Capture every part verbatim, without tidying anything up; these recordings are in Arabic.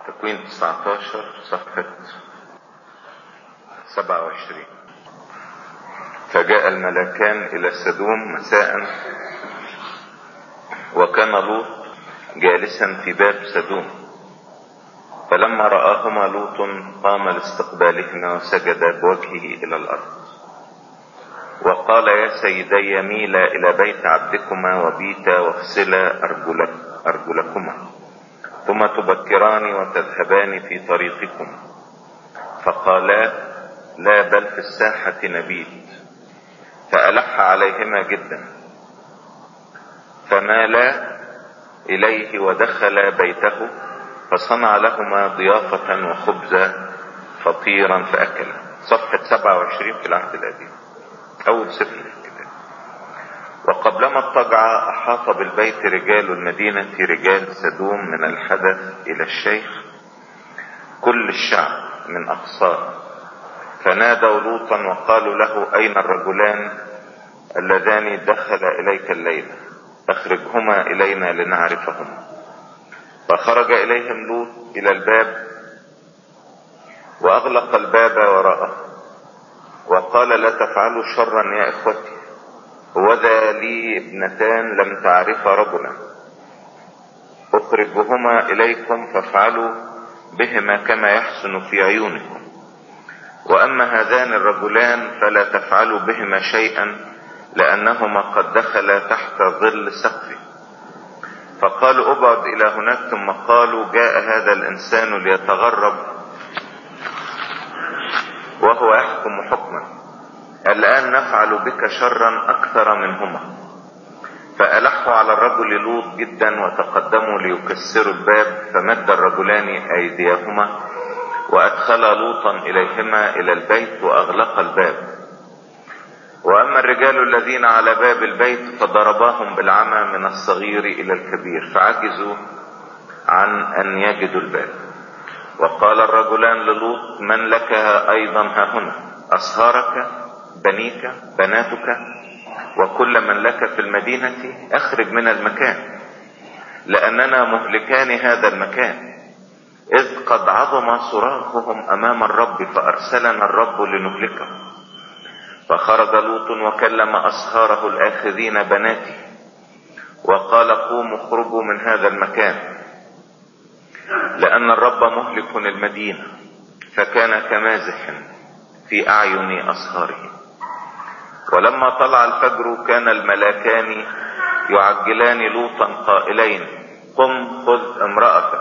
تكوين تسعتاشر صفحة سبعة وعشرين. فجاء الملكان إلى سدوم مساء، وكان لوط جالسا في باب سدوم، فلما رآهما لوط قام لاستقبالهما وسجد بوجهه إلى الأرض، وقال: يا سيدي، ميلا إلى بيت عبدكما وبيتا واغسلا أرجلك أرجلكما، ثم تبكران وتذهبان في طريقكم. فقالا: لا، بل في الساحة نبيت. فألح عليهما جدا، فمالا إليه ودخل بيته، فصنع لهما ضيافة وخبزا فطيرا فأكلا. صفحة سبعة وعشرين في العهد القديم، أول سفر الكتاب. وقبلما اضطجع أحاط بالبيت رجال المدينة رجال سدوم من الحدث إلى الشيخ كل الشعب من أقصاه، فنادوا لوطا وقالوا له: أين الرجلان اللذان دخل إليك الليلة؟ أخرجهما إلينا لنعرفهما. فخرج إليهم لوط إلى الباب وأغلق الباب وراءه، وقال: لا تفعلوا شرا يا إخوتي، وذا لي ابنتان لم تعرف رجلا، أخرجهما إليكم فافعلوا بهما كما يحسن في عيونكم، وأما هذان الرجلان فلا تفعلوا بهما شيئا، لأنهما قد دخلا تحت ظل سقفي. فقالوا: ابعد إلى هناك. ثم قالوا: جاء هذا الإنسان ليتغرب وهو يحكم حكما، الآن نفعل بك شرا أكثر منهما. فألحوا على الرجل لوط جدا وتقدموا ليكسروا الباب، فمد الرجلان أيديهما وأدخلا لوطا إليهما إلى البيت وأغلق الباب. وأما الرجال الذين على باب البيت فضرباهم بالعمى من الصغير إلى الكبير، فعجزوا عن أن يجدوا الباب. وقال الرجلان للوط: من لك أيضا ها هنا؟ أصهارك، بنيك، بناتك، وكل من لك في المدينة أخرج من المكان، لأننا مهلكان هذا المكان، إذ قد عظم صراخهم أمام الرب، فأرسلنا الرب لنهلكه. فخرج لوط وكلم أصهاره الآخذين بناته، وقال: قوموا اخرجوا من هذا المكان، لأن الرب مهلك المدينة. فكان كمازح في أعين أصهاره. ولما طلع الفجر كان الملاكان يعجلان لوطا قائلين: قم خذ امرأتك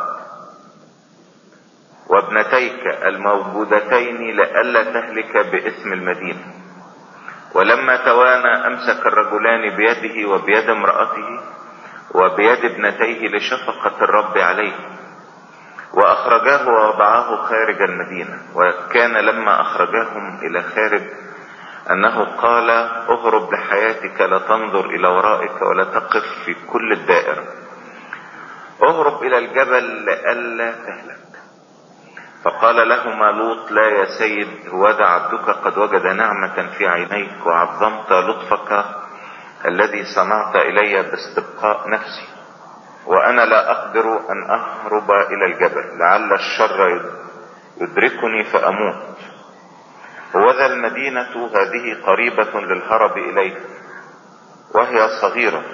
وابنتيك الموجودتين لئلا تهلك باسم المدينة. ولما توانى أمسك الرجلان بيده وبيد امرأته وبيد ابنتيه لشفقة الرب عليه، وأخرجاه ووضعاه خارج المدينة. وكان لما أخرجاهم إلى خارج أنه قال: اهرب لحياتك، لا تنظر إلى ورائك ولا تقف في كل الدائرة، اهرب إلى الجبل لئلا تهلك. فقال لهما لوط: لا يا سيد، هوذا عبدك قد وجد نعمة في عينيك، وعظمت لطفك الذي صنعت إلي باستبقاء نفسي، وأنا لا أقدر أن أهرب إلى الجبل، لعل الشر يدركني فأموت. وذا المدينة هذه قريبة للهرب إليها، وهي صغيرة،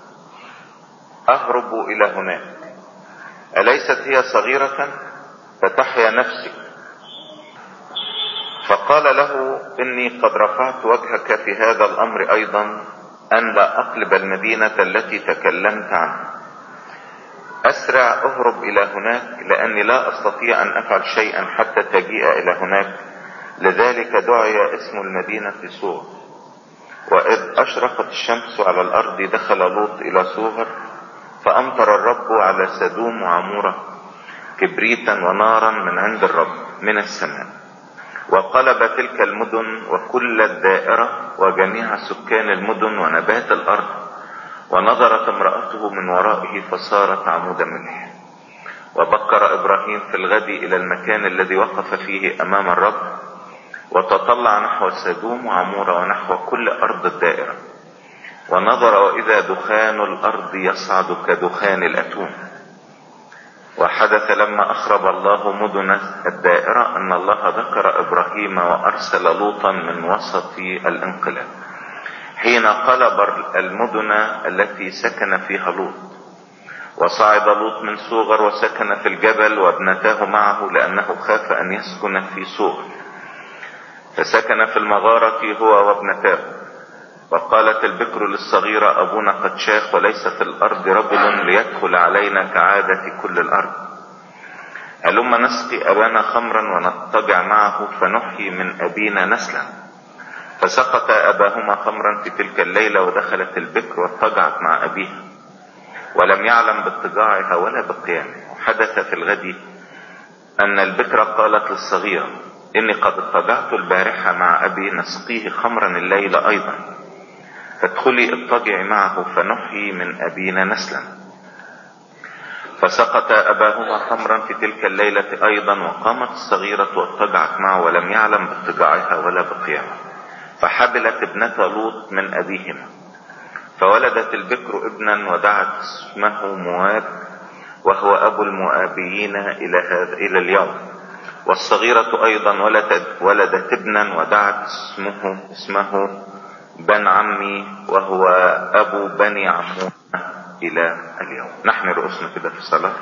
أهرب إلى هناك. أليست هي صغيرة فتحيا نفسي؟ فقال له: إني قد رفعت وجهك في هذا الأمر أيضا، أن لا أقلب المدينة التي تكلمت عنها. أسرع أهرب إلى هناك، لأني لا أستطيع أن أفعل شيئا حتى تجيء إلى هناك. لذلك دعي اسم المدينة صور. وإذ أشرقت الشمس على الأرض دخل لوط إلى صوغر، فأمطر الرب على سدوم وعمورة كبريتا ونارا من عند الرب من السماء، وقلب تلك المدن وكل الدائرة وجميع سكان المدن ونبات الأرض. ونظرت امرأته من ورائه فصارت عمود ملح. وبكر إبراهيم في الغد إلى المكان الذي وقف فيه أمام الرب، وتطلع نحو سدوم وعمورة ونحو كل أرض الدائرة، ونظر وإذا دخان الأرض يصعد كدخان الأتون. وحدث لما أخرب الله مدن الدائرة أن الله ذكر إبراهيم وأرسل لوطا من وسط الانقلاب، حين قلب المدن التي سكن فيها لوط. وصعد لوط من صوغر وسكن في الجبل وابنتاه معه، لأنه خاف أن يسكن في صوغر، فسكن في المغارة هو وابنتاه. وقالت البكر للصغيرة: أبونا قد شاخ، وليس في الأرض رجل ليدخل علينا كعادة كل الأرض. هلما نسقي أبانا خمرا ونضطجع معه فنحيي من أبينا نسلا. فسقط أباهما خمرا في تلك الليلة، ودخلت البكر واضطجعت مع أبيها، ولم يعلم باضطجاعها ولا بقيامه. وحدث في الغد أن البكر قالت للصغيرة: إني قد اضطجعت البارحة مع أبي، نسقيه خمرا الليلة أيضا، فادخلي اضطجعي معه فنحيي من أبينا نسلا. فسقط أباهما خمرا في تلك الليلة أيضا، وقامت الصغيرة واضطجعت معه، ولم يعلم باضطجاعها ولا بقيامه. فحبلت ابنة لوط من أبيهما، فولدت البكر ابنا ودعت اسمه مواب، وهو أبو المؤابيين إلى هذا إلى اليوم. والصغيرة أيضا ولدت, ولدت ابنا ودعت اسمه اسمه بن عمي، وهو أبو بني عمون إلى اليوم. نحن رؤوسنا كده في الصلاة.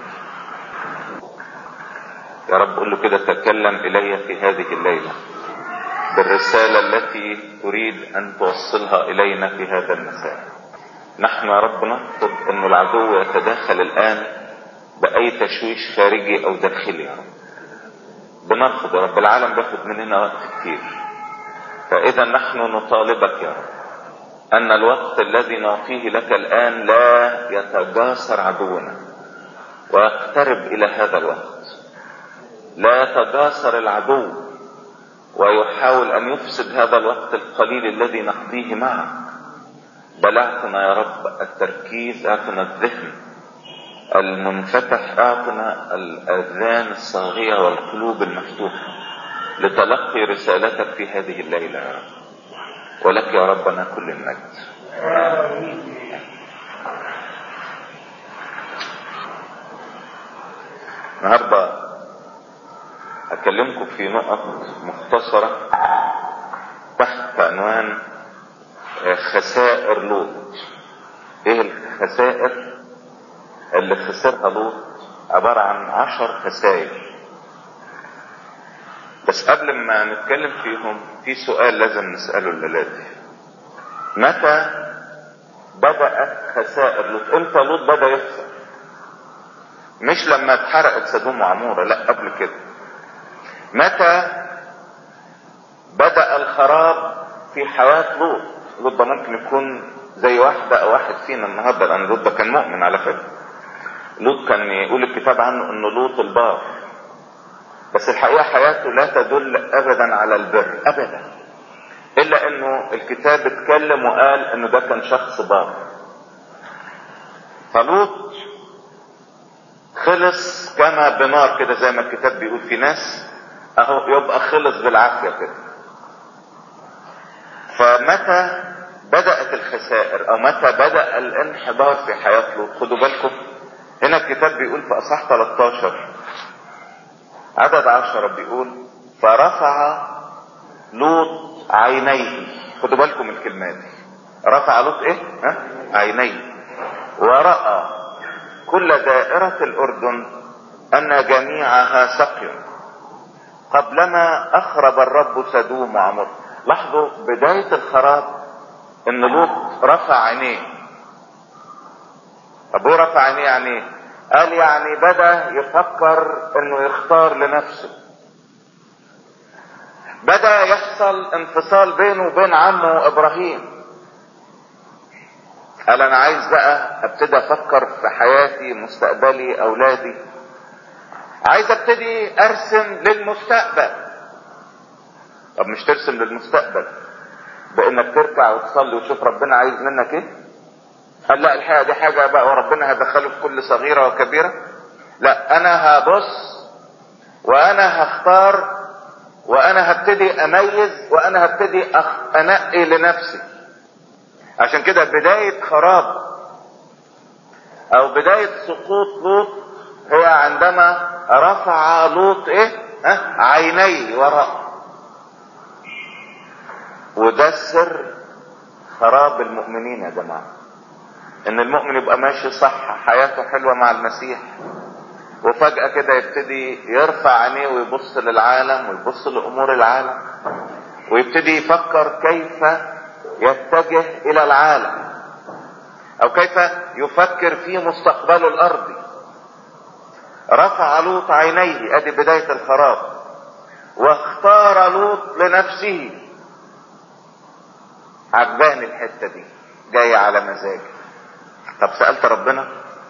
يا رب قل له كده: تكلم إلي في هذه الليلة بالرسالة التي تريد أن توصلها إلينا في هذا المساء. نحن يا رب نرفض أن العدو يتداخل الآن بأي تشويش خارجي أو داخلي يا رب. بنرفض يا رب، العالم بياخد مننا وقت كتير. فإذا نحن نطالبك يا رب أن الوقت الذي نعطيه لك الآن لا يتجاسر عدونا ويقترب إلى هذا الوقت. لا يتجاسر العدو ويحاول أن يفسد هذا الوقت القليل الذي نقضيه معك، بل اعطنا يا رب التركيز، اعطنا الذهن المنفتح، اعطنا الأذان الصاغية والقلوب المفتوحة لتلقي رسالتك في هذه الليلة يا رب. ولك يا ربنا كل المجد. النهارده أكلمكم في نقط مختصرة تحت عنوان خسائر لوط. ايه الخسائر اللي خسرها لوط؟ عبارة عن عشر خسائر. بس قبل ما نتكلم فيهم في سؤال لازم نسأله الليلة دي: متى بدأت خسائر لوط؟ امتى لوط بدأ يخسر؟ مش لما اتحرقت سدوم وعمورة، لا قبل كده. متى بدأ الخراب في حياة لوط؟ لوط ده ممكن يكون زي واحدة او واحد فينا النهارده، لان لوط ده كان مؤمن على فكرة. لوط كان يقول الكتاب عنه انه لوط البار، بس الحقيقة حياته لا تدل ابدا على البر ابدا، الا انه الكتاب اتكلم وقال انه ده كان شخص بار. فلوط خلص كما بنار كده، زي ما الكتاب بيقول. في ناس اهو يبقى خلص بالعافية كده. فمتى بدأت الخسائر او متى بدأ الانحدار في حياة لوط؟ خدوا بالكم هنا الكتاب بيقول في اصحاح ثلاثة عشر عدد عشرة بيقول: فرفع لوط عينيه. خدوا بالكم الكلمات دي. رفع لوط ايه؟ ها؟ عينيه. ورأى كل دائرة الأردن أن جميعها سقي قبلما أخرب الرب سدوم وعمر. لاحظوا بداية الخراب ان لوط رفع عينيه. ابوه رفع عينيه يعني ايه؟ قال يعني بدأ يفكر انه يختار لنفسه. بدأ يحصل انفصال بينه وبين عمه ابراهيم. قال انا عايز بقى ابتدي افكر في حياتي، مستقبلي، اولادي. عايز ابتدي ارسم للمستقبل. طب مش ترسم للمستقبل بانك تركع وتصلي وتشوف ربنا عايز منك ايه؟ قال لا، الحقيقة دي حاجة بقى وربنا هدخله في كل صغيرة وكبيرة. لا، انا هبص وانا هختار وانا هبتدي اميز وانا هبتدي أخ... انقي لنفسي. عشان كده بداية خراب او بداية سقوط لوط هي عندما رفع لوط ايه ها عينيه وراء. وده سر خراب المؤمنين يا جماعة، ان المؤمن يبقى ماشي صح، حياته حلوة مع المسيح، وفجأة كده يبتدي يرفع عينيه ويبص للعالم ويبص لأمور العالم، ويبتدي يفكر كيف يتجه إلى العالم، أو كيف يفكر في مستقبله الأرضي. رفع لوط عينيه، ادي بداية الخراب. واختار لوط لنفسه. عجباني الحتة دي، جاية على مزاجي. طب سألت ربنا؟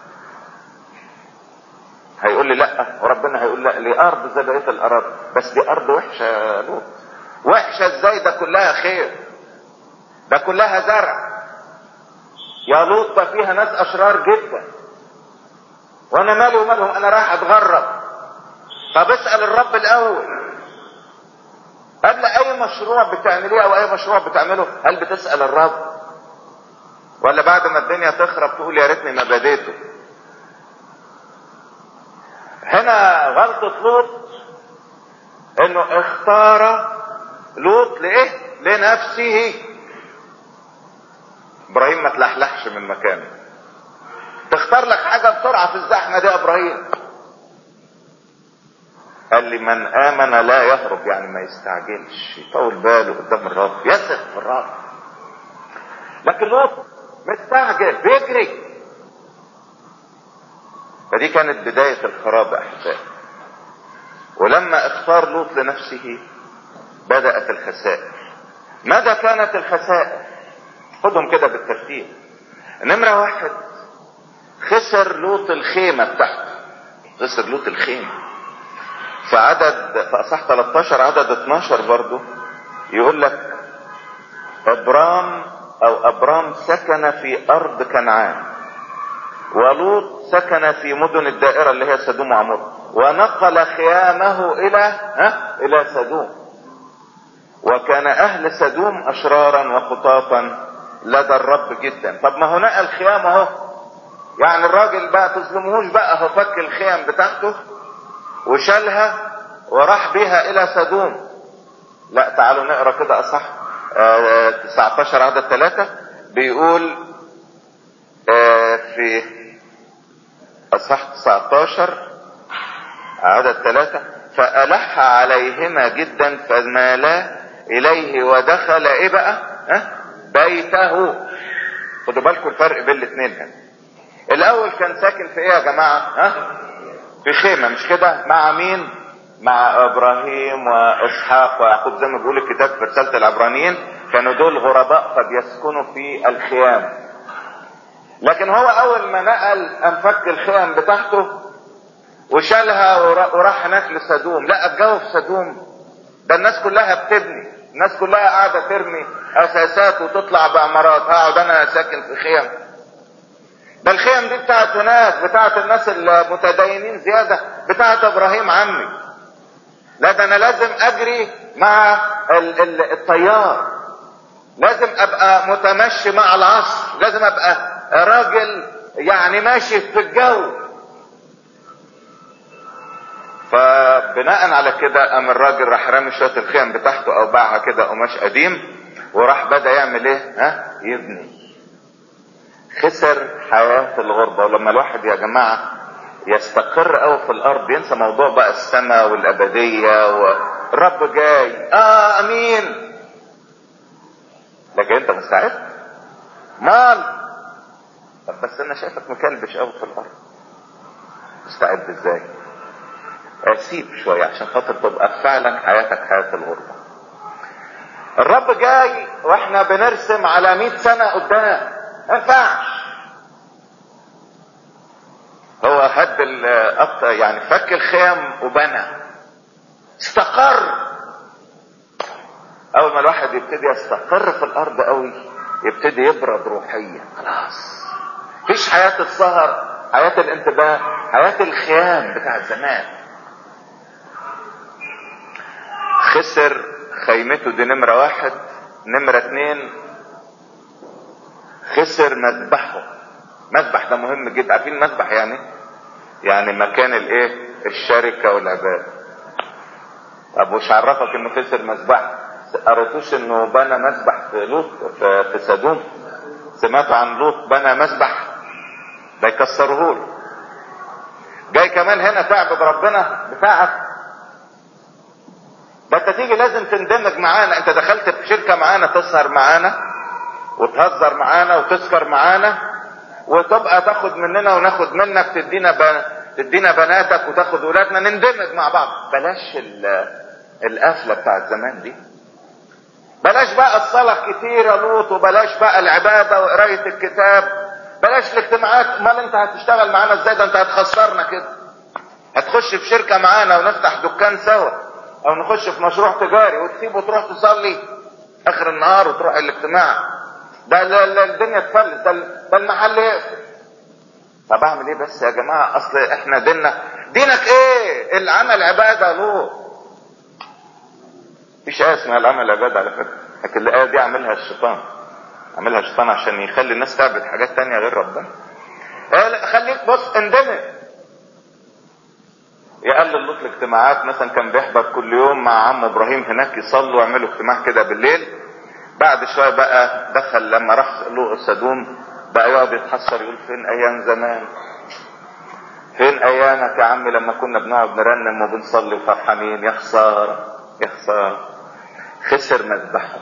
هيقول لي لا، وربنا هيقول لا، لي ارض زي بقية الارض، بس دي ارض وحشة يا لوط. وحشة ازاي؟ ده كلها خير، ده كلها زرع يا لوط، ده فيها ناس اشرار جدا، وانا مالي ومالهم، انا رايح اتغرب. طب اسأل الرب الاول قبل اي مشروع بتعمليه او اي مشروع بتعمله. هل بتسأل الرب، ولا بعد ما الدنيا تخرب تقول يا ريتني ما بديته؟ هنا غلطة لوط انه اختار لوط لايه؟ لنفسه. ابراهيم ما تلحلحش من مكانه. تختار لك حاجة بسرعة في الزحمة دي يا ابراهيم. قال لي من امن لا يهرب، يعني ما يستعجلش، يطول باله قدام الرب، يثق في الرب. لكن لوط مستعجل بيجري. فدي كانت بداية الخراب احبائي. ولما اختار لوط لنفسه بدأت الخسائر. ماذا كانت الخسائر؟ خدهم كده بالترتيب. نمرة واحد، خسر لوط الخيمة بتاعته. خسر لوط الخيمة. في عدد في اصحاح ثلاثة عشر عدد اتناشر برضو يقول لك ابرام او ابرام سكن في ارض كنعان، ولوط سكن في مدن الدائرة اللي هي سدوم وعمور، ونقل خيامه الى ها الى سدوم. وكان اهل سدوم اشرارا وخطاطا لدى الرب جدا. طب ما هو نقل خيام اهو، يعني الراجل بقى تظلموهوش بقى، هو فك الخيام بتاعته وشالها وراح بيها الى سدوم. لا تعالوا نقرا كده اصح آه تسعة عشر عدد ثلاثة بيقول آه في اصح تسعة عشر عدد ثلاثة فألح عليهما جدا فمالا اليه ودخل ايه بقى ها بيته. خدوا بالكم الفرق بين الاثنين هنا. الاول كان ساكن في ايه يا جماعة؟ ها في خيمة، مش كده؟ مع مين؟ مع ابراهيم واسحاق ويعقوب، زي ما بيقول الكتاب في رسالة العبرانيين، كانوا دول غرباء فبيسكنوا في الخيام. لكن هو اول ما نقل انفك الخيام بتاعته وشالها وراح هناك لسدوم. لا الجو في سدوم ده الناس كلها بتبني، الناس كلها قاعدة ترمي اساسات وتطلع بعمارات. هقعد انا ساكن في خيام؟ ده الخيام دي بتاعت هناك، بتاعت الناس المتدينين زيادة، بتاعت ابراهيم عمي. لا ده انا لازم اجري مع ال ال التيار، لازم ابقى متمشي مع العصر، لازم ابقى راجل يعني ماشي في الجو. فبناء على كده قام الراجل راح رامي شوية الخيام بتاعته او باعها كده قماش قديم، وراح بدأ يعمل ايه؟ ها يبني. خسر حياة الغربة. ولما الواحد يا جماعة يستقر قوي في الارض ينسى موضوع بقى السماء والابدية والرب جاي. اه امين. لكن انت مستعد؟ مال. طب بس انا شايفك مكلبش قوي في الارض. مستعد ازاي؟ اسيب شوية عشان خاطر تبقى فعلا حياتك حياة الغربة. الرب جاي واحنا بنرسم على مئة سنة قدام، ما ينفعش. هو هد يعني فك الخيام وبنى، استقر. اول ما الواحد يبتدي يستقر في الارض قوي يبتدي يبرد روحيا. خلاص مفيش حياة السهر، حياة الانتباه، حياة الخيام بتاع زمان. خسر خيمته دي نمرة واحد. نمرة اتنين خسر مذبحه. مذبح ده مهم جدا. عارفين مذبح يعني؟ يعني مكان الايه الشركة والعبادة. طب وش عرفك انه خسر مذبح؟ قريتوش انه بنى مذبح في لوط في, في سدوم؟ سمعتوا عن لوط بنى مذبح؟ ده يكسروه له. جاي كمان هنا تعبد ربنا بتاعك؟ ده انت تيجي لازم تندمج معانا. انت دخلت في شركة معانا تسهر معانا وتهزر معانا وتسكر معانا وتبقى تاخد مننا وناخد منك، تدينا ب... تدينا بناتك وتاخد ولادنا، نندمج مع بعض. بلاش ال... القفلة بتاعت زمان دي. بلاش بقى الصلاة كتير يا لوط، وبلاش بقى العبادة وقراية الكتاب، بلاش الاجتماعات. امال انت هتشتغل معانا ازاي؟ ده انت هتخسرنا كده. هتخش في شركة معانا ونفتح دكان سوا، او نخش في مشروع تجاري وتسيب وتروح تصلي اخر النهار وتروح الاجتماع. ده الدنيا تفلس، ده, ده المحل يقفل. طب اعمل ايه بس يا جماعة؟ اصل احنا ديننا دينك ايه؟ العمل عبادة له. مفيش آية اسمها العمل عبادة على فكرة، لكن الآية دي عملها الشيطان. عملها الشيطان عشان يخلي الناس تعبد حاجات تانية غير ربنا. خليك بص اندمج. يقلل لوط الاجتماعات، مثلا كان بيحضر كل يوم مع عم ابراهيم هناك يصلوا ويعملوا اجتماع كده بالليل. بعد شويه بقى دخل لما راح لوط سدوم بقى يقعد يتحسر يقول فين ايام زمان، فين ايامك يا عمي لما كنا بنقعد نرنم وبنصلي وفرحانين. يا خساره يا خساره. خسر مذبحه.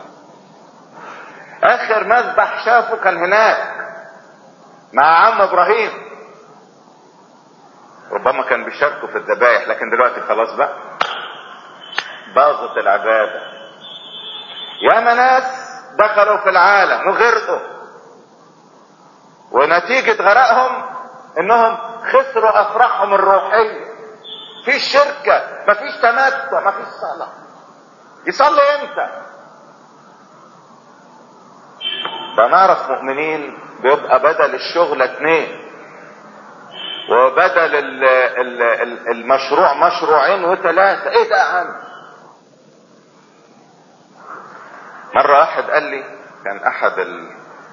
اخر مذبح شافه كان هناك مع عم ابراهيم. ربما كان بيشاركوا في الذبائح، لكن دلوقتي خلاص بقى باظت العبادة. ياما ناس دخلوا في العالم وغرقوا، ونتيجة غرقهم انهم خسروا افراحهم الروحية. فيش شركة، مفيش تمتع، مفيش صلاة. يصلي امتى؟ بنعرف مؤمنين بيبقى بدل الشغل اتنين، وبدل ال ال ال المشروع مشروعين وثلاثة. ايه ده يا عم؟ مرة واحد قال لي، كان احد ال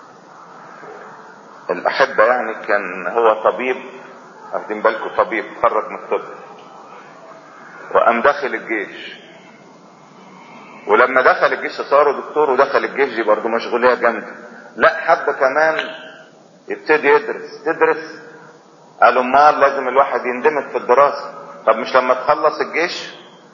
الاحبة يعني، كان هو طبيب، واخدين بالكم، طبيب خرج من الطب وقام داخل الجيش. ولما دخل الجيش صار دكتور، ودخل الجيش دي برضه مشغولية جامدة. لا حب كمان يبتدي يدرس. تدرس؟ قالوا امال لازم الواحد يندمج في الدراسة. طب مش لما تخلص الجيش؟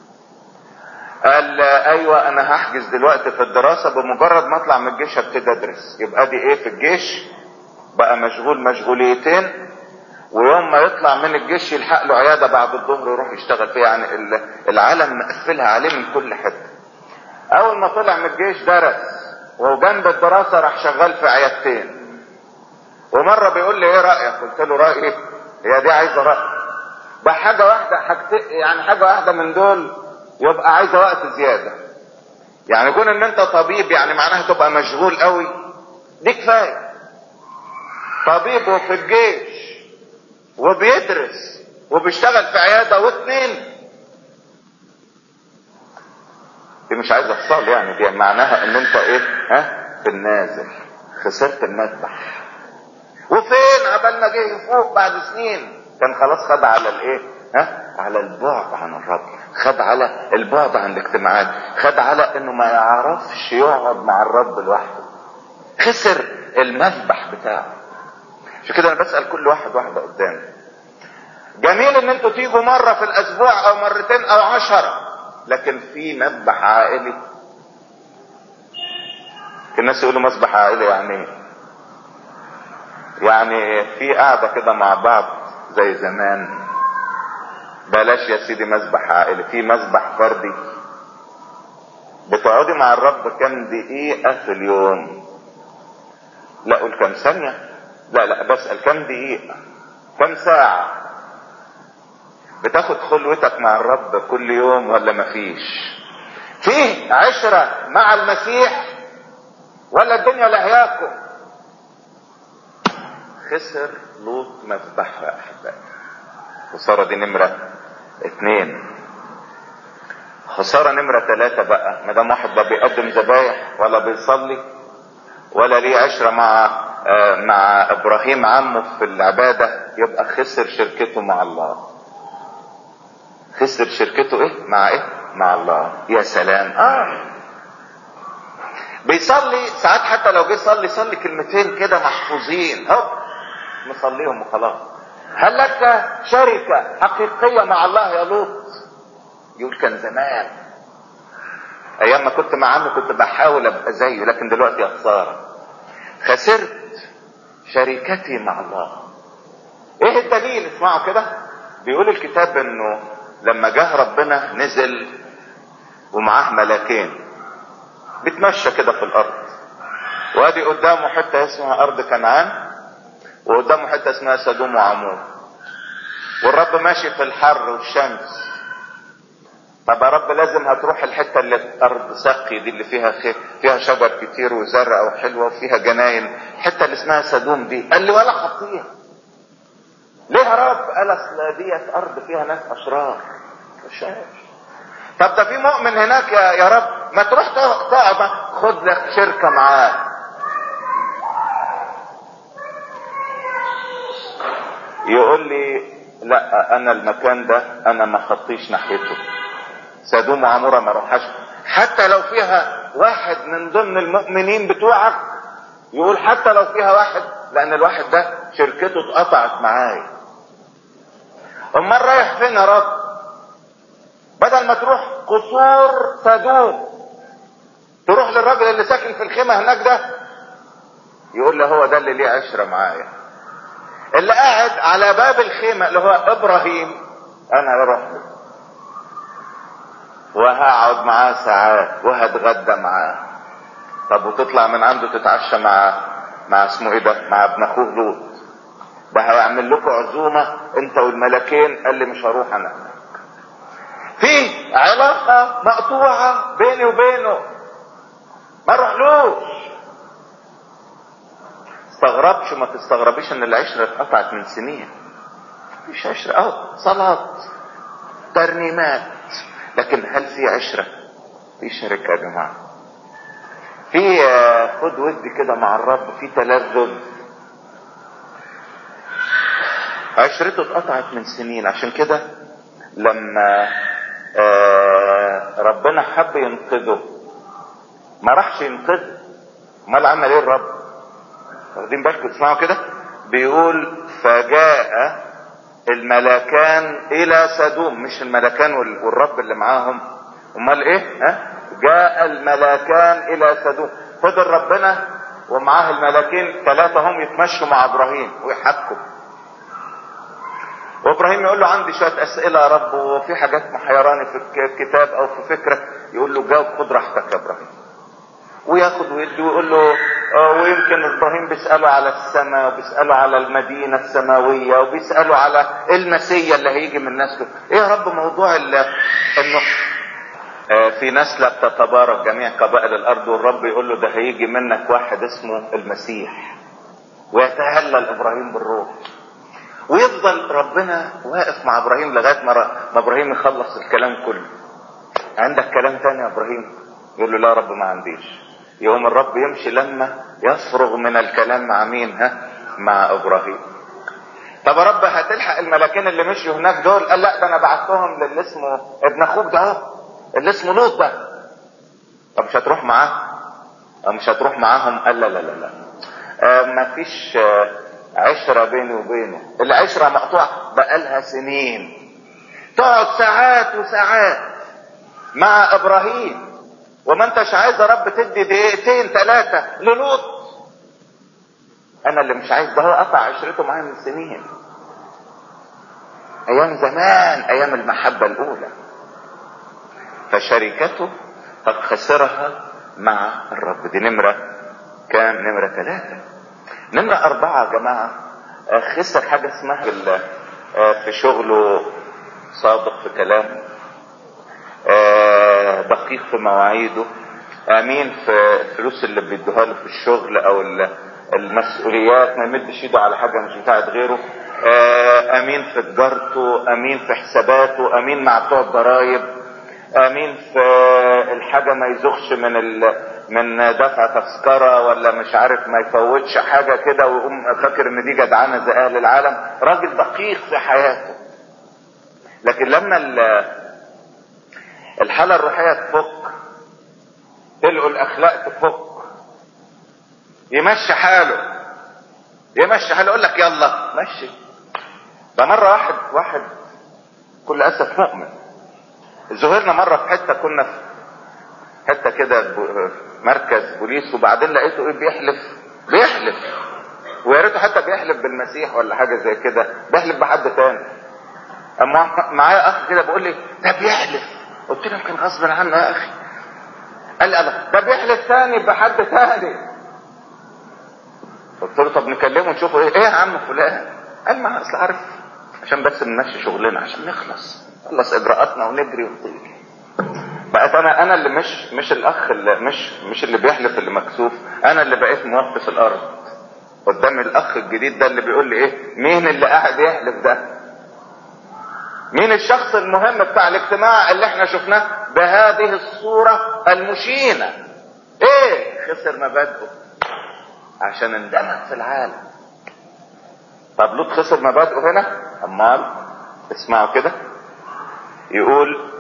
قال ايوه انا هحجز دلوقتي في الدراسة، بمجرد ما اطلع من الجيش هبتدي ادرس. يبقى دي ايه في الجيش؟ بقى مشغول مشغوليتين، ويوم ما يطلع من الجيش يلحق له عيادة بعد الظهر يروح يشتغل فيها. يعني العالم مقفلها عليه من كل حتة. اول ما طلع من الجيش درس، وجنب الدراسة راح شغال في عيادتين. ومرة بيقول لي ايه رأيك؟ قلت له رأيي هي دي عايزة رأي؟ بحاجة واحدة حاجت... يعني حاجة واحدة من دول يبقى عايزة وقت زيادة. يعني يكون ان انت طبيب يعني معناها تبقى مشغول قوي، دي كفاية. طبيب وفي الجيش وبيدرس وبيشتغل في عيادة واتنين، دي مش عايزة اتصال. يعني دي معناها ان انت ايه؟ ها في النازل خسرت المذبح. وفين عبال ما جه يفوق بعد سنين كان خلاص خد على الايه؟ ها على البعد عن الرب، خد على البعد عن الاجتماعات، خد على انه ما يعرفش يقعد مع الرب لوحده. خسر المذبح بتاعه. عشان كده انا بسأل كل واحد واحدة قدامي، جميل ان انتوا تيجوا مرة في الاسبوع او مرتين او عشرة، لكن في مذبح عائلي. الناس يقولوا مذبح عائلي يعني ايه؟ يعني في قاعدة كده مع بعض زي زمان. بلاش يا سيدي مذبح عائلي، في مذبح فردي. بتقعدي مع الرب كم دقيقة في اليوم؟ لا قول كم ثانية، لا لا بسأل كم دقيقة، كم ساعة؟ بتاخد خلوتك مع الرب كل يوم ولا مفيش؟ فيه عشرة مع المسيح ولا الدنيا لهياكم؟ خسر لوط مذبحها يا احبائي. خسارة دي نمرة اتنين. خسارة نمرة تلاتة بقى، ما دام واحد لا بيقدم ذبايح ولا بيصلي ولا ليه عشرة مع آه مع ابراهيم عمه في العبادة، يبقى خسر شركته مع الله. خسر شركته ايه مع ايه مع الله. يا سلام. اه بيصلي ساعات، حتى لو جه يصلي يصلي كلمتين كده محفوظين، هوب مصليهم وخلاص. هل لك شركة حقيقية مع الله يا لوط؟ يقول كان زمان ايام ما كنت مع عمي كنت بحاول ابقى زيه، لكن دلوقتي يا خسارة خسرت شركتي مع الله. ايه الدليل؟ اسمعوا كده. بيقول الكتاب انه لما جه ربنا نزل ومعاه ملاكين بيتمشى كده في الارض، وادي قدامه حته اسمها ارض كنعان، وقدامه حته اسمها سدوم وعمور، والرب ماشي في الحر والشمس. طب يا رب لازم هتروح الحته اللي في ارض سقي دي اللي فيها خير، فيها شجر كتير وزرع وحلوه وفيها جناين، الحته اللي اسمها سدوم دي. قال لي ولا خطيه. ليه يا رب؟ قال اصل ديت ارض فيها ناس اشرار. مش عارف. طب ده في مؤمن هناك يا يا رب، ما تروح تقعد خد لك شركه معاه. يقول لي لا انا المكان ده انا ما خطيش ناحيته، سدوم وعمورة ما روحش، حتى لو فيها واحد من ضمن المؤمنين بتوعك. يقول حتى لو فيها واحد، لان الواحد ده شركته اتقطعت معايا. امال رايح فين يا رب؟ بدل ما تروح قصور سدوم تروح للراجل اللي ساكن في الخيمة هناك ده. يقول له هو ده اللي ليه عشرة معايا، اللي قاعد على باب الخيمة اللي هو ابراهيم، انا اروح له وهقعد معاه ساعات وهتغدى معاه. طب وتطلع من عنده تتعشى معاه مع اسمه ايه ده، مع ابن اخوه لوط ده، هيعمل لكم عزومة انت والملكين. قال لي مش هروح انا. في علاقة مقطوعة بيني وبينه، ما اروحلوش. استغربش ما تستغربيش ان العشرة اتقطعت من سنين. مفيش عشرة، اه صلاة ترنيمات، لكن هل في عشرة؟ في شركة يا جماعة، في خد ودي كده مع الرب، في تلذذ. عشرته اتقطعت من سنين. عشان كده لما ربنا حب ينقذه ما راحش ينقذه. امال عمل ايه الرب؟ واخدين بالكم؟ تسمعوا كده. بيقول فجاء الملكان الى سدوم، مش الملكان والرب اللي معاهم، امال ايه؟ ها جاء الملكان الى سدوم. فضل ربنا ومعاه الملكين ثلاثة هم يتمشوا مع ابراهيم ويحكوا، وابراهيم يقول له عندي شوية اسئلة يا رب وفي حاجات محيراني في الكتاب او في فكرة. يقول له جاوب، خد راحتك يا ابراهيم. وياخد ويدي ويقول له اه. ويمكن ابراهيم بيسأله على السماء وبيسأله على المدينة السماوية وبيسأله على المسيا اللي هيجي من نسله. ايه يا رب موضوع انه اه في نسلك تتبارك جميع قبائل الارض، والرب يقول له ده هيجي منك واحد اسمه المسيح. ويتهلل ابراهيم بالروح، ويفضل ربنا واقف مع ابراهيم لغاية ما ابراهيم يخلص الكلام كله. عندك كلام تاني يا ابراهيم؟ يقول له لا رب ما عنديش. يوم الرب يمشي لما يفرغ من الكلام مع مين؟ ها مع ابراهيم. طب يا رب هتلحق الملكين اللي مشوا هناك دول؟ قال لا ده انا بعتهم للي اسمه ابن اخوك ده اللي اسمه لوط ده. طب مش هتروح معاه؟ أو مش هتروح معاهم؟ قال لا لا لا لا آه مفيش آه عشرة بيني وبينه. العشرة مقطوعة بقالها سنين. تقعد ساعات وساعات مع ابراهيم وما انتش عايز يا رب تدي دقيقتين ثلاثة للوط. انا اللي مش عايز ده، هو قطع عشرته معايا من سنين، ايام زمان، ايام المحبة الاولى. فشركته قد خسرها مع الرب. دي نمرة كام؟ نمرة ثلاثة. نمرة اربعة يا جماعة، خسر حاجة اسمها في شغله صادق في كلامه، دقيق في مواعيده، امين في الفلوس اللي بيدوها له في الشغل او المسؤوليات، ما يمدش ايده على حاجه مش بتاعت غيره، امين في تجارته، امين في حساباته، امين مع بتوع الضرايب، امين في الحاجه ما يزغش من من دفع تذكرة ولا مش عارف ما يفوتش حاجة كده ويقوم فاكر ان دي جدعانة زي اهل العالم. راجل دقيق في حياته. لكن لما الحالة الروحية تفك، تلقوا الاخلاق تفك، يمشي حاله يمشي حاله يقول لك يلا مشي. ده مرة واحد واحد كل اسف مؤمن ظهرنا مرة في حتة، كنا في حتة كده مركز بوليس، وبعدين لقيته ايه بيحلف بيحلف ويا ريته حتى بيحلف بالمسيح ولا حاجة زي كده، بيحلف بحد تاني. اما معايا اخ كده بيقول لي ده بيحلف، قلت له يمكن غصب عنه يا اخي. قال لي ده بيحلف تاني بحد تاني. قلت له طب نكلمه نشوفه ايه ايه يا عم فلان. قال ما اصل عارف عشان بس نمشي شغلنا عشان نخلص نخلص اجراءاتنا ونجري ونطير. بقيت انا انا اللي مش مش الاخ اللي مش مش اللي بيحلف اللي مكسوف، انا اللي بقيت موقف الارض قدام الاخ الجديد ده اللي بيقول لي ايه مين اللي قاعد يحلف ده، مين الشخص المهم بتاع الاجتماع اللي احنا شفناه بهذه الصورة المشينة. ايه خسر مبادئه عشان اندمج في العالم. طب لوط خسر مبادئه هنا؟ امال اسمعوا كده يقول